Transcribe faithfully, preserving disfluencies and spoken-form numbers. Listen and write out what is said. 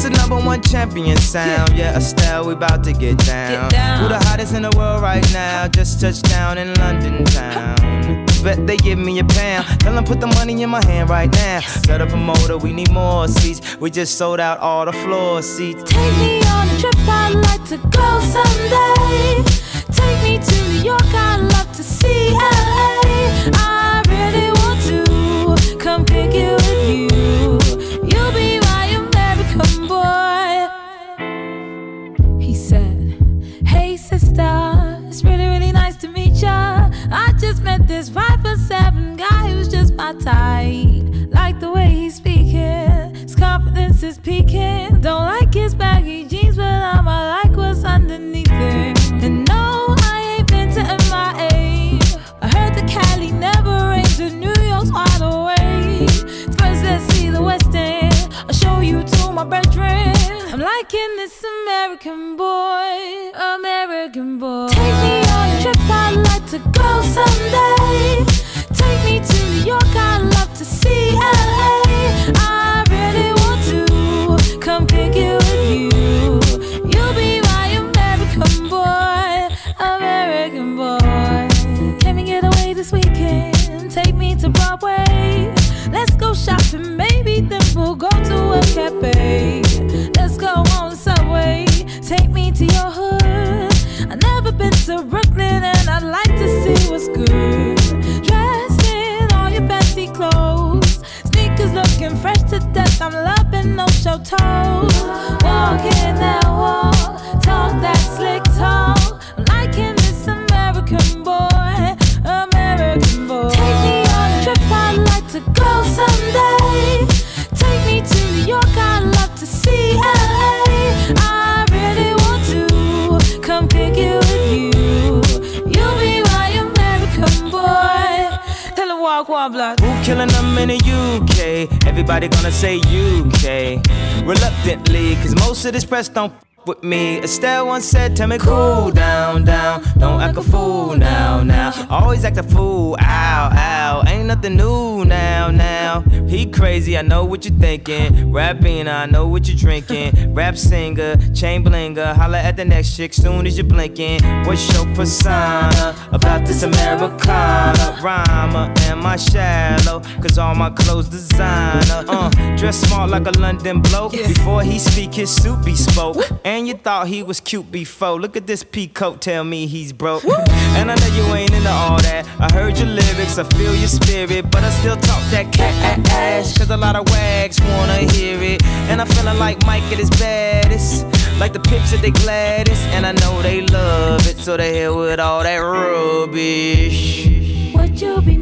the number one champion sound. Yeah, Estelle, we about to get down. Get down. Who the hottest in the world right now? Just touched down in London town. Bet they give me a pound. Tell them put the money in my hand right now. Set up a motor, we need more seats. We just sold out all the floor seats. Take me on a trip, I'd like to go someday. Take me to New York, I'd love to see L A. I really want to come pick it with you. You'll be my American boy. He said, hey sister, it's really, really nice to meet ya. I just met this five foot seven guy who's just my type. Like the way he's speaking, his confidence is peaking. Don't like his baggy jeans, but I'ma like what's underneath it. And no, I ain't been to M I A. I heard that Cali never rains and New York's wide awake. First let's see the West End, I'll show you to my bedroom. I'm liking this American boy, American boy. Take me on a trip, I'd like to go someday. Take me to New York, I'd love to see L A. I really want to come pick it with you. You'll be my American boy, American boy. Can we get away this weekend? Take me to Broadway. Let's go shopping, maybe then we'll go to a cafe. Let's go on the subway, take me to your hood. I've never been to Brooklyn and I'd like to see what's good. Dressed in all your fancy clothes, sneakers looking fresh to death. I'm loving no show toes. Walking that walk, talk that slick talk. I'm liking this American boy, American boy. Take me on a trip, I'd like to go someday. Take me to New York, I'd love to see L A. I really want to come pick it with you. You'll be my American boy. Tell him walk one block. Who killing them in the U K? Everybody gonna say U K. Reluctantly, cause most of this press don't f- with me. Estelle once said, tell me cool down, down. Don't act a fool now, now. Always act a fool, ow, ow. Ain't nothing new now, now. He crazy, I know what you're thinking. Rapping, I know what you're drinking. Rap singer, chain blinger. Holla at the next chick soon as you're blinking. What's your persona about this Americana? Rhymer, am I shallow? Cause all my clothes designer. Uh, dress smart like a London bloke. Before he speak, his suit be spoke. And you thought he was cute before. Look at this peacoat, tell me he's broke. And I know you ain't into all that. I heard your lyrics, I feel your spirit, but I still talk that cat ass. Cause a lot of wags wanna hear it. And I'm feeling like Mike at his baddest. Like the Pips at they gladdest. And I know they love it, so they hell with all that rubbish. Would you be